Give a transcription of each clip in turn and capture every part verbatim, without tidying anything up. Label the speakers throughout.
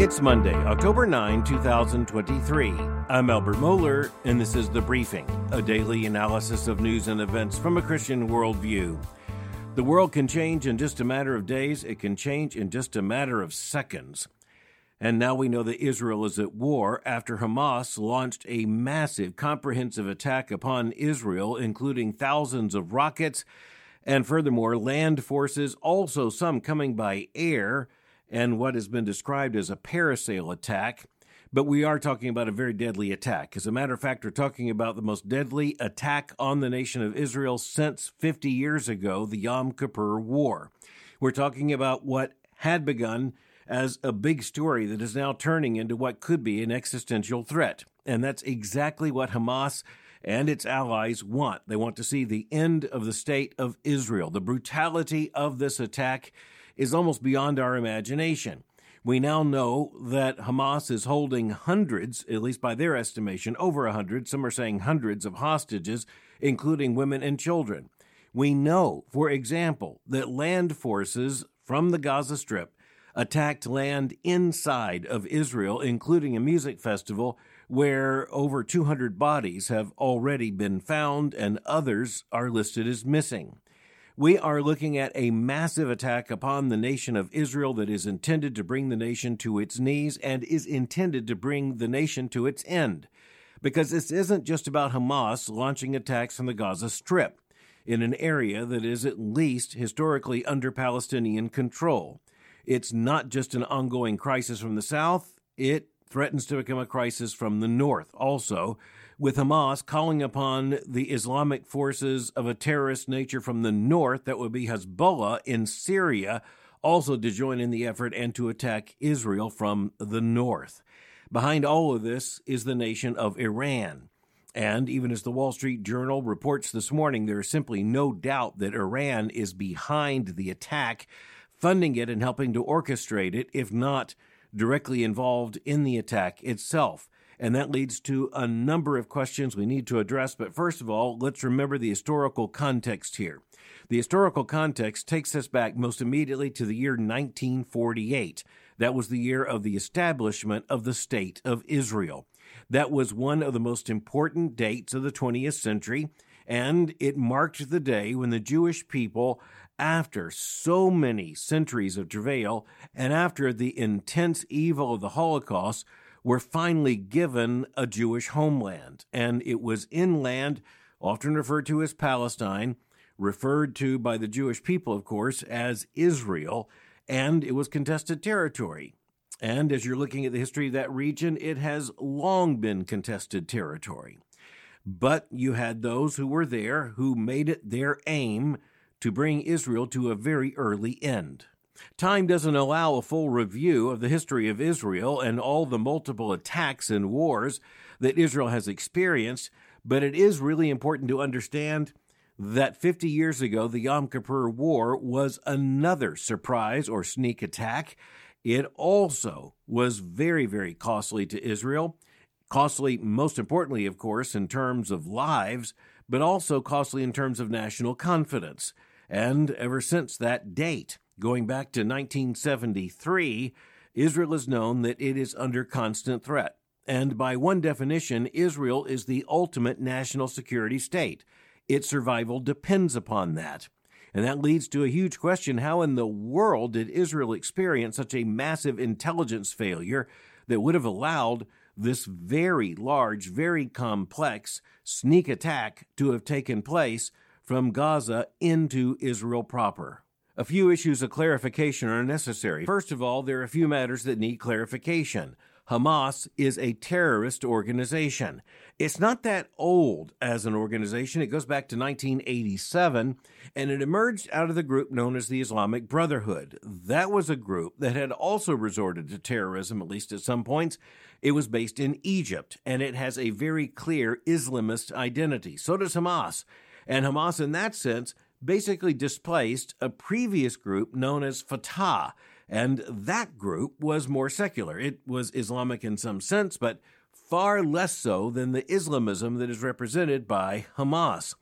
Speaker 1: It's Monday, October ninth, twenty twenty-three. I'm Albert Mohler, and this is The Briefing, a daily analysis of news and events from a Christian worldview. The world can change in just a matter of days. It can change in just a matter of seconds. And now we know that Israel is at war after Hamas launched a massive, comprehensive attack upon Israel, including thousands of rockets, and furthermore, land forces, also some coming by air, and what has been described as a parasail attack. But we are talking about a very deadly attack. As a matter of fact, we're talking about the most deadly attack on the nation of Israel since fifty years ago, the Yom Kippur War. We're talking about what had begun as a big story that is now turning into what could be an existential threat. And that's exactly what Hamas and its allies want. They want to see the end of the state of Israel. The brutality of this attack is almost beyond our imagination. We now know that Hamas is holding hundreds, at least by their estimation, over a hundred, some are saying hundreds of hostages, including women and children. We know, for example, that land forces from the Gaza Strip attacked land inside of Israel, including a music festival where over two hundred bodies have already been found and others are listed as missing. We are looking at a massive attack upon the nation of Israel that is intended to bring the nation to its knees and is intended to bring the nation to its end. Because this isn't just about Hamas launching attacks from the Gaza Strip in an area that is at least historically under Palestinian control. It's not just an ongoing crisis from the south. It threatens to become a crisis from the north also, with Hamas calling upon the Islamic forces of a terrorist nature from the north, that would be Hezbollah in Syria, also to join in the effort and to attack Israel from the north. Behind all of this is the nation of Iran. And even as the Wall Street Journal reports this morning, there is simply no doubt that Iran is behind the attack, funding it and helping to orchestrate it, if not directly involved in the attack itself. And that leads to a number of questions we need to address. But first of all, let's remember the historical context here. The historical context takes us back most immediately to the year nineteen forty-eight. That was the year of the establishment of the State of Israel. That was one of the most important dates of the twentieth century, and it marked the day when the Jewish people, after so many centuries of travail and after the intense evil of the Holocaust, were finally given a Jewish homeland. And it was in land, often referred to as Palestine, referred to by the Jewish people, of course, as Israel, and it was contested territory. And as you're looking at the history of that region, it has long been contested territory. But you had those who were there who made it their aim to bring Israel to a very early end. Time doesn't allow a full review of the history of Israel and all the multiple attacks and wars that Israel has experienced, but it is really important to understand that fifty years ago, the Yom Kippur War was another surprise or sneak attack. It also was very, very costly to Israel. Costly, most importantly, of course, in terms of lives, but also costly in terms of national confidence. And ever since that date, going back to nineteen seventy-three, Israel is known that it is under constant threat. And by one definition, Israel is the ultimate national security state. Its survival depends upon that. And that leads to a huge question: how in the world did Israel experience such a massive intelligence failure that would have allowed this very large, very complex sneak attack to have taken place from Gaza into Israel proper? A few issues of clarification are necessary. First of all, there are a few matters that need clarification. Hamas is a terrorist organization. It's not that old as an organization. It goes back to nineteen eighty-seven, and it emerged out of the group known as the Islamic Brotherhood. That was a group that had also resorted to terrorism, at least at some points. It was based in Egypt, and it has a very clear Islamist identity. So does Hamas. And Hamas, in that sense, basically displaced a previous group known as Fatah, and that group was more secular. It was Islamic in some sense, but far less so than the Islamism that is represented by Hamas.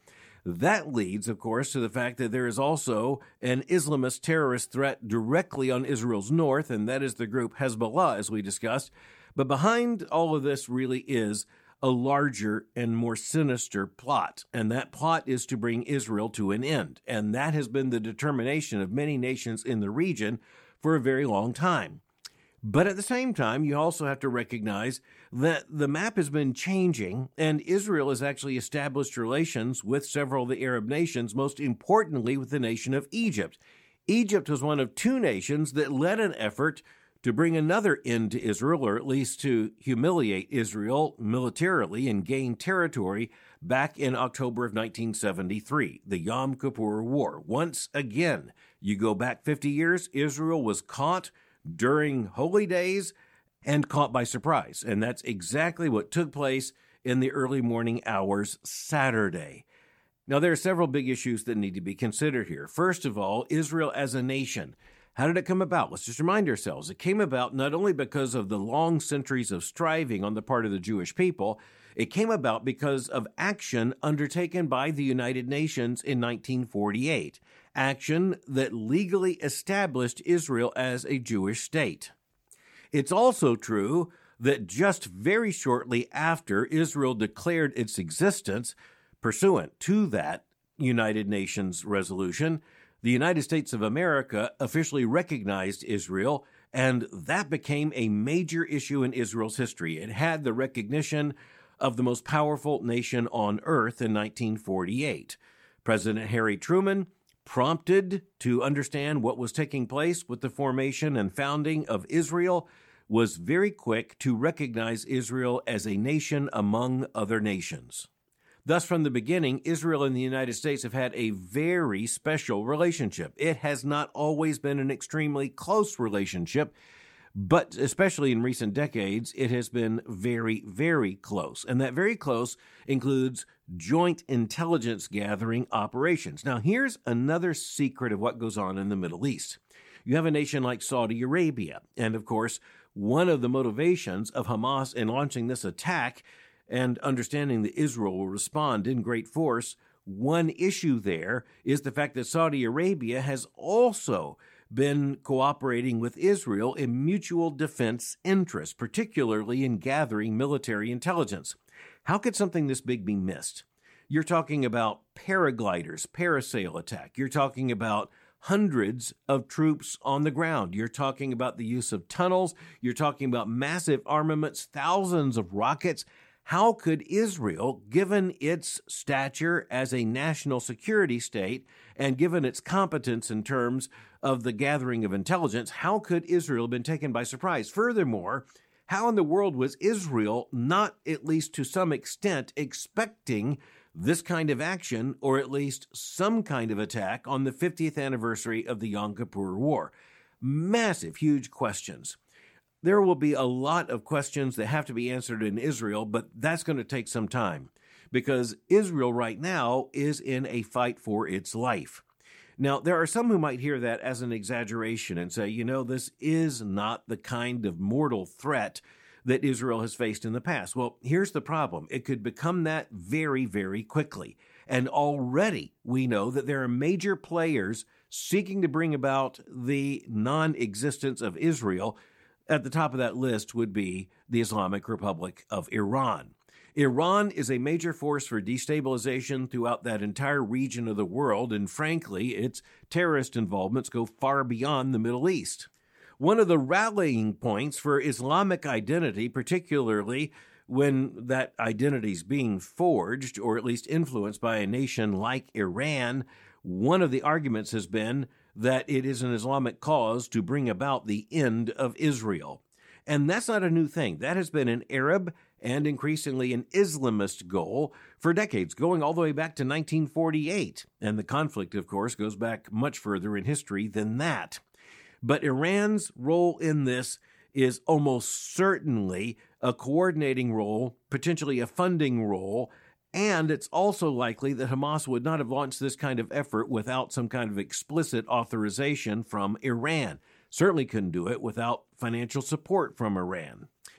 Speaker 1: That leads, of course, to the fact that there is also an Islamist terrorist threat directly on Israel's north, and that is the group Hezbollah, as we discussed. But behind all of this really is a larger and more sinister plot, and that plot is to bring Israel to an end. And that has been the determination of many nations in the region for a very long time. But at the same time, you also have to recognize that the map has been changing, and Israel has actually established relations with several of the Arab nations, most importantly with the nation of Egypt. Egypt was one of two nations that led an effort to bring another end to Israel, or at least to humiliate Israel militarily and gain territory back in October of nineteen seventy-three, the Yom Kippur War. Once again, you go back fifty years, Israel was caught during holy days and caught by surprise. And that's exactly what took place in the early morning hours Saturday. Now, there are several big issues that need to be considered here. First of all, Israel as a nation. How did it come about? Let's just remind ourselves. It came about not only because of the long centuries of striving on the part of the Jewish people, it came about because of action undertaken by the United Nations in nineteen forty-eight, action that legally established Israel as a Jewish state. It's also true that just very shortly after Israel declared its existence, pursuant to that United Nations resolution, the United States of America officially recognized Israel, and that became a major issue in Israel's history. It had the recognition of the most powerful nation on earth in nineteen forty-eight. President Harry Truman, prompted to understand what was taking place with the formation and founding of Israel, was very quick to recognize Israel as a nation among other nations. Thus, from the beginning, Israel and the United States have had a very special relationship. It has not always been an extremely close relationship, but especially in recent decades, it has been very, very close. And that very close includes joint intelligence gathering operations. Now, here's another secret of what goes on in the Middle East. You have a nation like Saudi Arabia, and of course, one of the motivations of Hamas in launching this attack and understanding that Israel will respond in great force, one issue there is the fact that Saudi Arabia has also been cooperating with Israel in mutual defense interests, particularly in gathering military intelligence. How could something this big be missed? You're talking about paragliders, parasail attack. You're talking about hundreds of troops on the ground. You're talking about the use of tunnels. You're talking about massive armaments, thousands of rockets. How could Israel, given its stature as a national security state and given its competence in terms of the gathering of intelligence, how could Israel have been taken by surprise? Furthermore, how in the world was Israel not, at least to some extent, expecting this kind of action, or at least some kind of attack on the fiftieth anniversary of the Yom Kippur War? Massive, huge questions. There will be a lot of questions that have to be answered in Israel, but that's going to take some time because Israel right now is in a fight for its life. Now, there are some who might hear that as an exaggeration and say, you know, this is not the kind of mortal threat that Israel has faced in the past. Well, here's the problem. It could become that very, very quickly. And already we know that there are major players seeking to bring about the non-existence of Israel. At the top of that list would be the Islamic Republic of Iran. Iran is a major force for destabilization throughout that entire region of the world, and frankly, its terrorist involvements go far beyond the Middle East. One of the rallying points for Islamic identity, particularly when that identity is being forged, or at least influenced by a nation like Iran, one of the arguments has been that it is an Islamic cause to bring about the end of Israel. And that's not a new thing. That has been an Arab and increasingly an Islamist goal for decades, going all the way back to nineteen forty-eight. And the conflict, of course, goes back much further in history than that. But Iran's role in this is almost certainly a coordinating role, potentially a funding role, and it's also likely that Hamas would not have launched this kind of effort without some kind of explicit authorization from Iran. Certainly couldn't do it without financial support from Iran.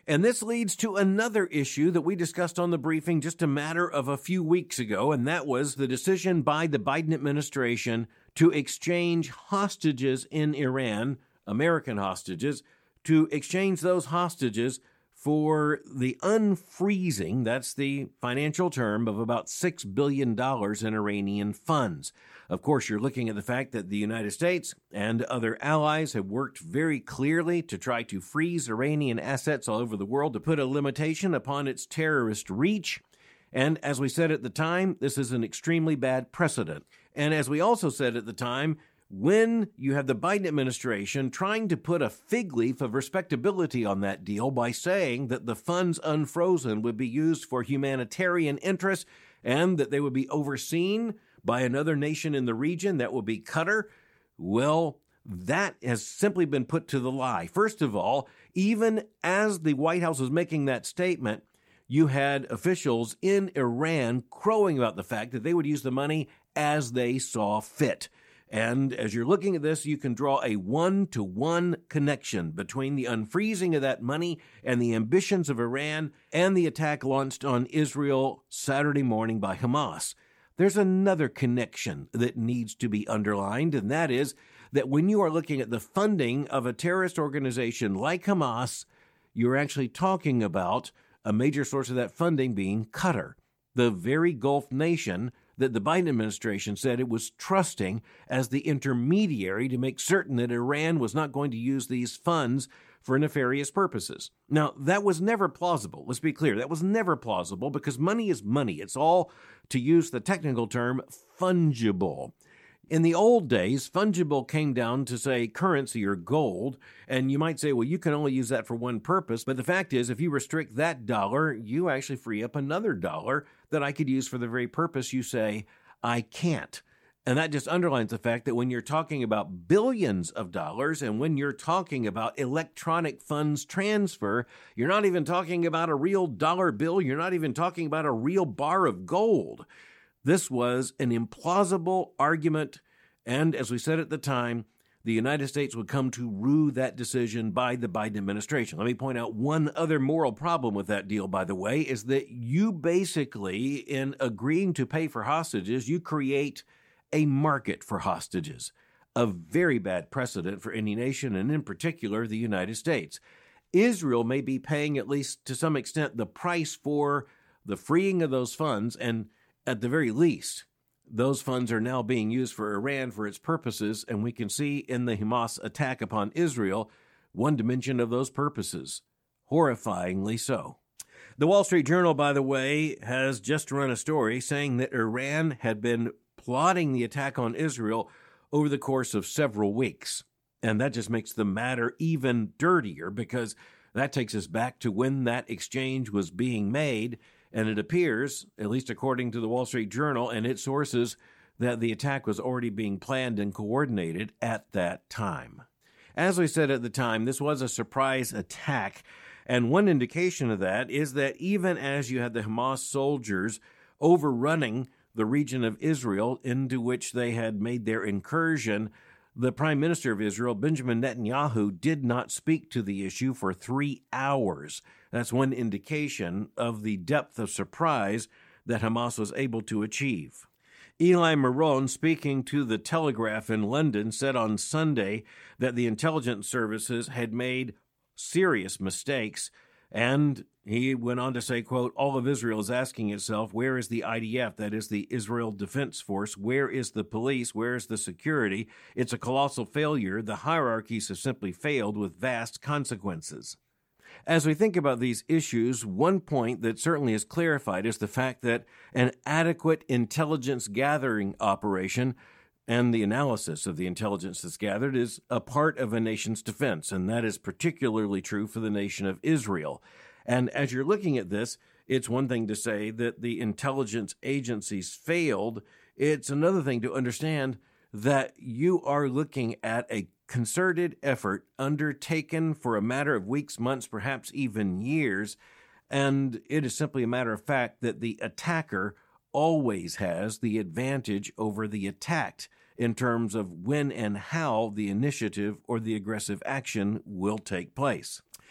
Speaker 1: And this leads to another issue that we discussed on the briefing just a matter of a few weeks ago, and that was the decision by the Biden administration to exchange hostages in Iran, American hostages, to exchange those hostages for the unfreezing, that's the financial term, of about six billion dollars in Iranian funds. Of course, you're looking at the fact that the United States and other allies have worked very clearly to try to freeze Iranian assets all over the world to put a limitation upon its terrorist reach. And as we said at the time, this is an extremely bad precedent. And as we also said at the time, when you have the Biden administration trying to put a fig leaf of respectability on that deal by saying that the funds unfrozen would be used for humanitarian interests and that they would be overseen by another nation in the region, that would be Qatar, well, that has simply been put to the lie. First of all, even as the White House was making that statement, you had officials in Iran crowing about the fact that they would use the money as they saw fit. And as you're looking at this, you can draw a one-to-one connection between the unfreezing of that money and the ambitions of Iran and the attack launched on Israel Saturday morning by Hamas. There's another connection that needs to be underlined, and that is that when you are looking at the funding of a terrorist organization like Hamas, you're actually talking about a major source of that funding being Qatar, the very Gulf nation that the Biden administration said it was trusting as the intermediary to make certain that Iran was not going to use these funds for nefarious purposes. Now, that was never plausible. Let's be clear. That was never plausible because money is money. It's all, to use the technical term, fungible. In the old days, fungible came down to, say, currency or gold, and you might say, well, you can only use that for one purpose, but the fact is, if you restrict that dollar, you actually free up another dollar that I could use for the very purpose you say I can't. And that just underlines the fact that when you're talking about billions of dollars and when you're talking about electronic funds transfer, you're not even talking about a real dollar bill. You're not even talking about a real bar of gold. This was an implausible argument, and as we said at the time, the United States would come to rue that decision by the Biden administration. Let me point out one other moral problem with that deal, by the way, is that you basically, in agreeing to pay for hostages, you create a market for hostages, a very bad precedent for any nation, and in particular, the United States. Israel may be paying, at least to some extent, the price for the freeing of those funds, and at the very least, those funds are now being used for Iran for its purposes, and we can see in the Hamas attack upon Israel one dimension of those purposes, horrifyingly so. The Wall Street Journal, by the way, has just run a story saying that Iran had been plotting the attack on Israel over the course of several weeks. And that just makes the matter even dirtier because that takes us back to when that exchange was being made. And it appears, at least according to the Wall Street Journal and its sources, that the attack was already being planned and coordinated at that time. As we said at the time, this was a surprise attack. And one indication of that is that even as you had the Hamas soldiers overrunning the region of Israel into which they had made their incursion, the Prime Minister of Israel, Benjamin Netanyahu, did not speak to the issue for three hours. That's one indication of the depth of surprise that Hamas was able to achieve. Eli Meron, speaking to the Telegraph in London, said on Sunday that the intelligence services had made serious mistakes, and he went on to say, quote, all of Israel is asking itself, where is the I D F, that is the Israel Defense Force? Where is the police? Where is the security? It's a colossal failure. The hierarchies have simply failed with vast consequences. As we think about these issues, one point that certainly is clarified is the fact that an adequate intelligence gathering operation and the analysis of the intelligence that's gathered is a part of a nation's defense, and that is particularly true for the nation of Israel. And as you're looking at this, it's one thing to say that the intelligence agencies failed. It's another thing to understand that you are looking at a concerted effort undertaken for a matter of weeks, months, perhaps even years, and it is simply a matter of fact that the attacker always has the advantage over the attacked in terms of when and how the initiative or the aggressive action will take place.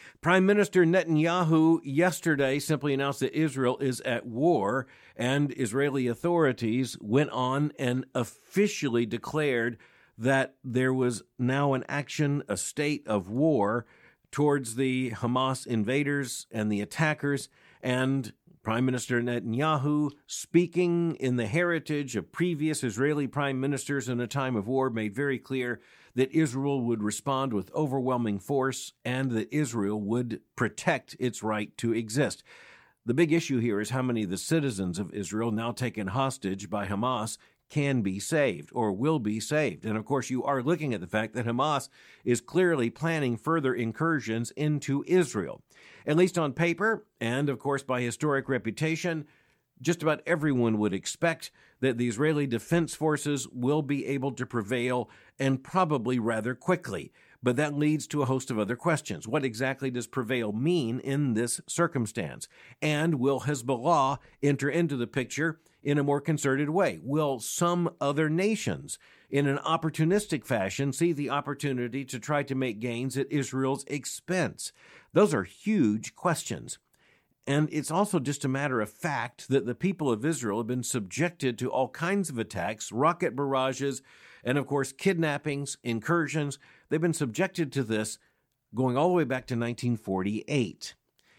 Speaker 1: Prime Minister Netanyahu yesterday simply announced that Israel is at war, and Israeli authorities went on and officially declared that there was now an action, a state of war towards the Hamas invaders and the attackers. And Prime Minister Netanyahu, speaking in the heritage of previous Israeli prime ministers in a time of war, made very clear that Israel would respond with overwhelming force and that Israel would protect its right to exist. The big issue here is how many of the citizens of Israel now taken hostage by Hamas can be saved or will be saved. And of course, you are looking at the fact that Hamas is clearly planning further incursions into Israel. At least on paper, and of course by historic reputation, just about everyone would expect that the Israeli Defense Forces will be able to prevail, and probably rather quickly. But that leads to a host of other questions. What exactly does prevail mean in this circumstance? And will Hezbollah enter into the picture in a more concerted way? Will some other nations, in an opportunistic fashion, see the opportunity to try to make gains at Israel's expense? Those are huge questions. And it's also just a matter of fact that the people of Israel have been subjected to all kinds of attacks, rocket barrages, and of course kidnappings, incursions. They've been subjected to this going all the way back to nineteen forty-eight.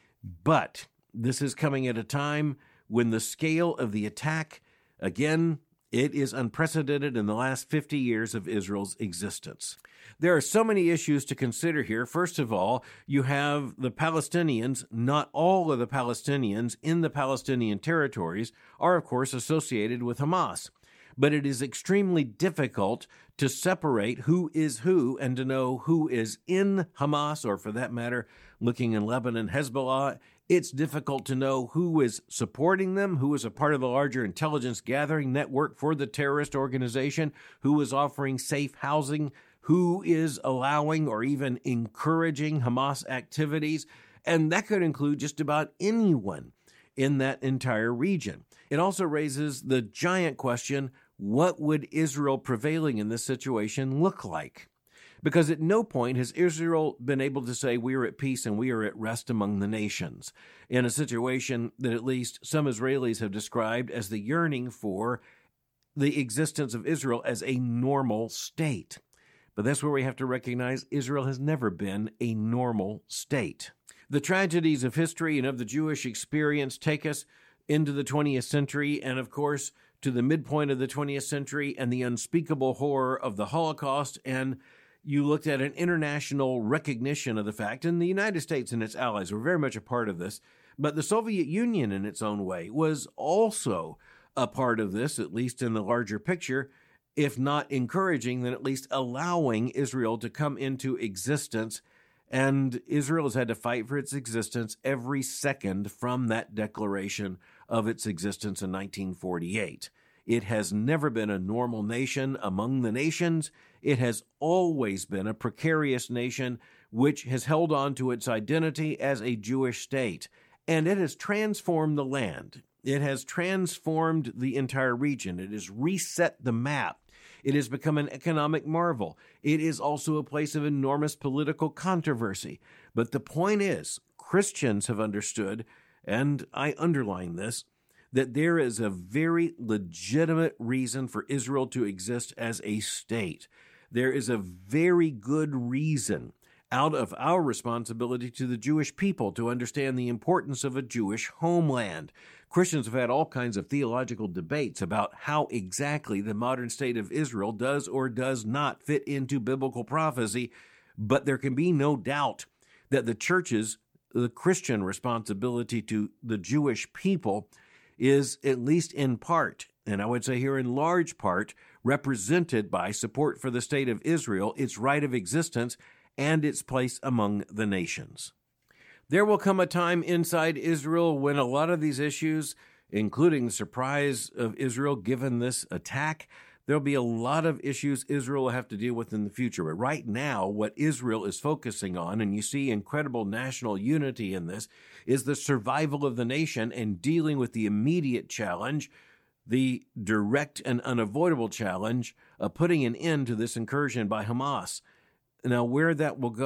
Speaker 1: But this is coming at a time when the scale of the attack, again, it is unprecedented in the last fifty years of Israel's existence. There are so many issues to consider here. First of all, you have the Palestinians. Not all of the Palestinians in the Palestinian territories are, of course, associated with Hamas. But it is extremely difficult to separate who is who and to know who is in Hamas, or for that matter, looking in Lebanon, Hezbollah. It's difficult to know who is supporting them, who is a part of the larger intelligence gathering network for the terrorist organization, who is offering safe housing, who is allowing or even encouraging Hamas activities. And that could include just about anyone in that entire region. It also raises the giant question, what would Israel prevailing in this situation look like? Because at no point has Israel been able to say we are at peace and we are at rest among the nations, in a situation that at least some Israelis have described as the yearning for the existence of Israel as a normal state. But that's where we have to recognize Israel has never been a normal state. The tragedies of history and of the Jewish experience take us into the twentieth century, and of course to the midpoint of the twentieth century and the unspeakable horror of the Holocaust. And you looked at an international recognition of the fact, and the United States and its allies were very much a part of this, but the Soviet Union in its own way was also a part of this, at least in the larger picture, if not encouraging, then at least allowing Israel to come into existence. And Israel has had to fight for its existence every second from that declaration of its existence in nineteen forty-eight. It has never been a normal nation among the nations. It has always been a precarious nation which has held on to its identity as a Jewish state. And it has transformed the land. It has transformed the entire region. It has reset the map. It has become an economic marvel. It is also a place of enormous political controversy. But the point is, Christians have understood, and I underline this, that there is a very legitimate reason for Israel to exist as a state. There is a very good reason out of our responsibility to the Jewish people to understand the importance of a Jewish homeland. Christians have had all kinds of theological debates about how exactly the modern state of Israel does or does not fit into biblical prophecy, but there can be no doubt that the church's, the Christian responsibility to the Jewish people is, at least in part, and I would say here in large part, represented by support for the state of Israel, its right of existence, and its place among the nations. There will come a time inside Israel when a lot of these issues, including the surprise of Israel given this attack, there'll be a lot of issues Israel will have to deal with in the future. But right now, what Israel is focusing on, and you see incredible national unity in this, is the survival of the nation and dealing with the immediate challenge, the direct and unavoidable challenge of putting an end to this incursion by Hamas. Now, where that will go,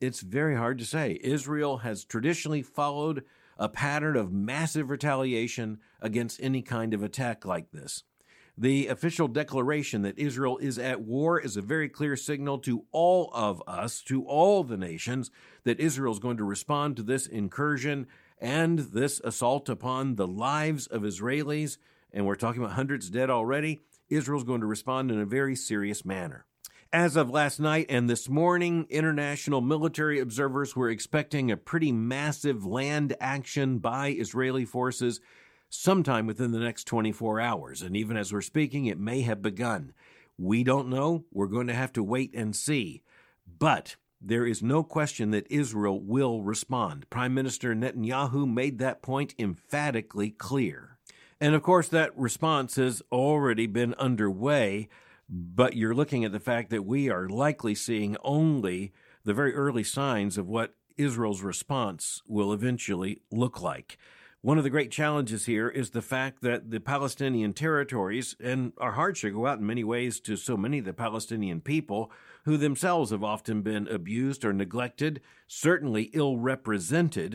Speaker 1: it's very hard to say. Israel has traditionally followed a pattern of massive retaliation against any kind of attack like this. The official declaration that Israel is at war is a very clear signal to all of us, to all the nations, that Israel is going to respond to this incursion and this assault upon the lives of Israelis. And we're talking about hundreds dead already. Israel's going to respond in a very serious manner. As of last night and this morning, international military observers were expecting a pretty massive land action by Israeli forces sometime within the next twenty-four hours. And even as we're speaking, it may have begun. We don't know. We're going to have to wait and see. But there is no question that Israel will respond. Prime Minister Netanyahu made that point emphatically clear. And of course, that response has already been underway. But you're looking at the fact that we are likely seeing only the very early signs of what Israel's response will eventually look like. One of the great challenges here is the fact that the Palestinian territories, and our hearts should go out in many ways to so many of the Palestinian people who themselves have often been abused or neglected, certainly ill-represented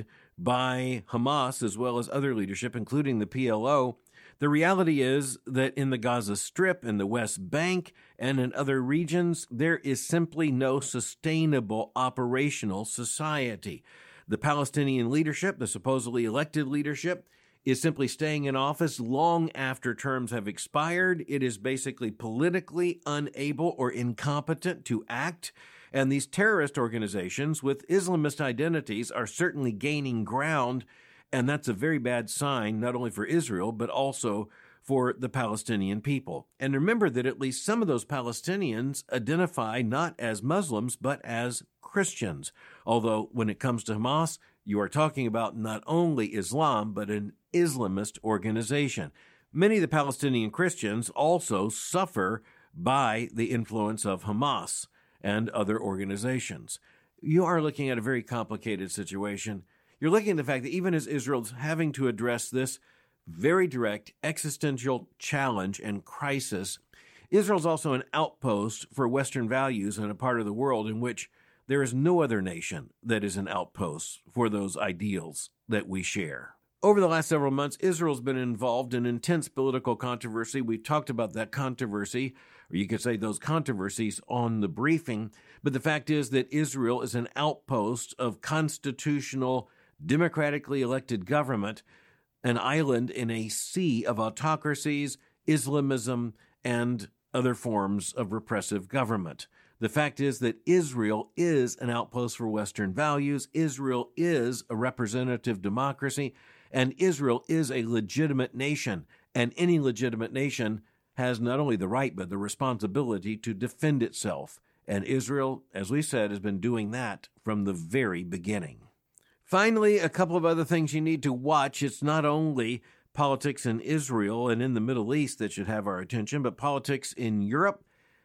Speaker 1: by Hamas as well as other leadership, including the P L O. The reality is that in the Gaza Strip, in the West Bank, and in other regions, there is simply no sustainable operational society. The Palestinian leadership, the supposedly elected leadership, is simply staying in office long after terms have expired. It is basically politically unable or incompetent to act. And these terrorist organizations with Islamist identities are certainly gaining ground. And that's a very bad sign, not only for Israel, but also for the Palestinian people. And remember that at least some of those Palestinians identify not as Muslims, but as Christians. Although when it comes to Hamas, you are talking about not only Islam, but an Islamist organization. Many of the Palestinian Christians also suffer by the influence of Hamas and other organizations. You are looking at a very complicated situation. You're looking at the fact that even as Israel's having to address this very direct existential challenge and crisis, Israel's also an outpost for Western values in a part of the world in which there is no other nation that is an outpost for those ideals that we share. Over the last several months, Israel's been involved in intense political controversy. We've talked about that controversy, or you could say those controversies, on the briefing. But the fact is that Israel is an outpost of constitutional, democratically elected government, an island in a sea of autocracies, Islamism, and other forms of repressive government. The fact is that Israel is an outpost for Western values. Israel is a representative democracy, and Israel is a legitimate nation. And any legitimate nation has not only the right, but the responsibility to defend itself. And Israel, as we said, has been doing that from the very beginning. Finally, a couple of other things you need to watch. It's not only politics in Israel and in the Middle East that should have our attention, but politics in Europe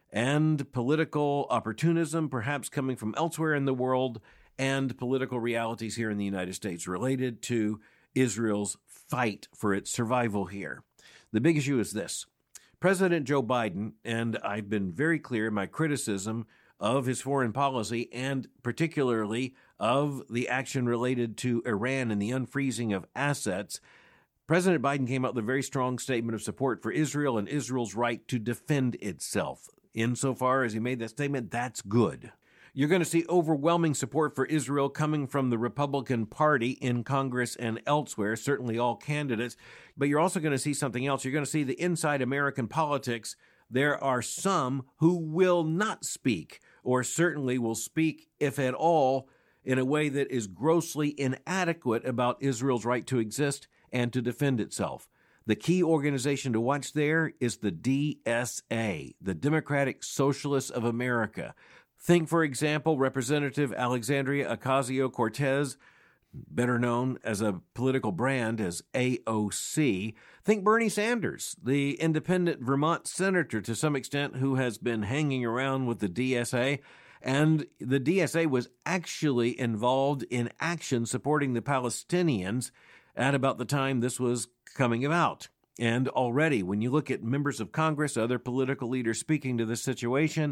Speaker 1: and political opportunism, perhaps coming from elsewhere in the world, and political realities here in the United States related to Israel's fight for its survival here. The big issue is this. President Joe Biden, and I've been very clear in my criticism of his foreign policy and particularly of the action related to Iran and the unfreezing of assets, President Biden came out with a very strong statement of support for Israel and Israel's right to defend itself. Insofar as he made that statement, that's good. You're going to see overwhelming support for Israel coming from the Republican Party in Congress and elsewhere, certainly all candidates. But you're also going to see something else. You're going to see the inside American politics. There are some who will not speak, or certainly will speak, if at all, in a way that is grossly inadequate about Israel's right to exist and to defend itself. The key organization to watch there is the D S A, the Democratic Socialists of America. Think, for example, Representative Alexandria Ocasio-Cortez, better known as a political brand as A O C. Think Bernie Sanders, the independent Vermont senator to some extent who has been hanging around with the D S A. And the D S A was actually involved in action supporting the Palestinians at about the time this was coming about. And already, when you look at members of Congress, other political leaders speaking to this situation,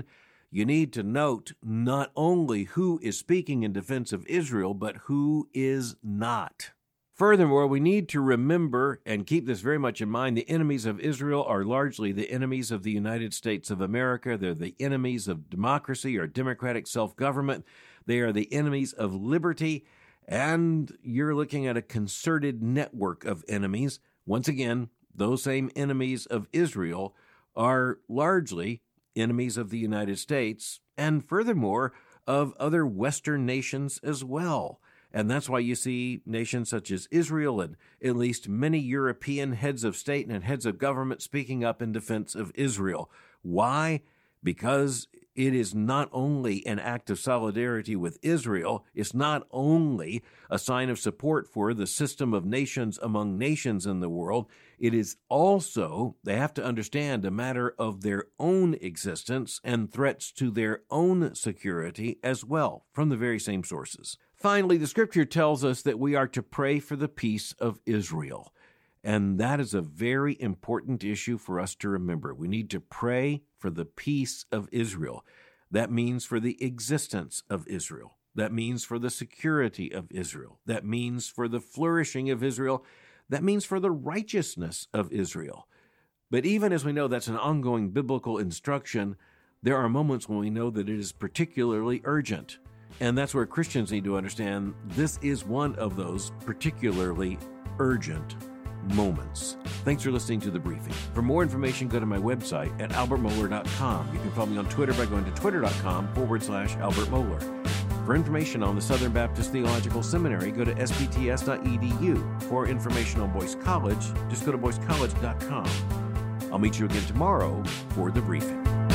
Speaker 1: you need to note not only who is speaking in defense of Israel, but who is not. Furthermore, we need to remember and keep this very much in mind. The enemies of Israel are largely the enemies of the United States of America. They're the enemies of democracy or democratic self-government. They are the enemies of liberty. And you're looking at a concerted network of enemies. Once again, those same enemies of Israel are largely enemies of the United States and furthermore of other Western nations as well. And that's why you see nations such as Israel and at least many European heads of state and heads of government speaking up in defense of Israel. Why? Because it is not only an act of solidarity with Israel, it's not only a sign of support for the system of nations among nations in the world, it is also, they have to understand, a matter of their own existence and threats to their own security as well, from the very same sources. Finally, the Scripture tells us that we are to pray for the peace of Israel. And that is a very important issue for us to remember. We need to pray for the peace of Israel. That means for the existence of Israel. That means for the security of Israel. That means for the flourishing of Israel. That means for the righteousness of Israel. But even as we know that's an ongoing biblical instruction, there are moments when we know that it is particularly urgent. And that's where Christians need to understand this is one of those particularly urgent moments. Thanks for listening to The Briefing. For more information, go to my website at albert mohler dot com. You can follow me on Twitter by going to twitter.com forward slash Albert Mohler. For information on the Southern Baptist Theological Seminary, go to s b t s dot e d u. For information on Boyce College, just go to boyce college dot com. I'll meet you again tomorrow for The Briefing.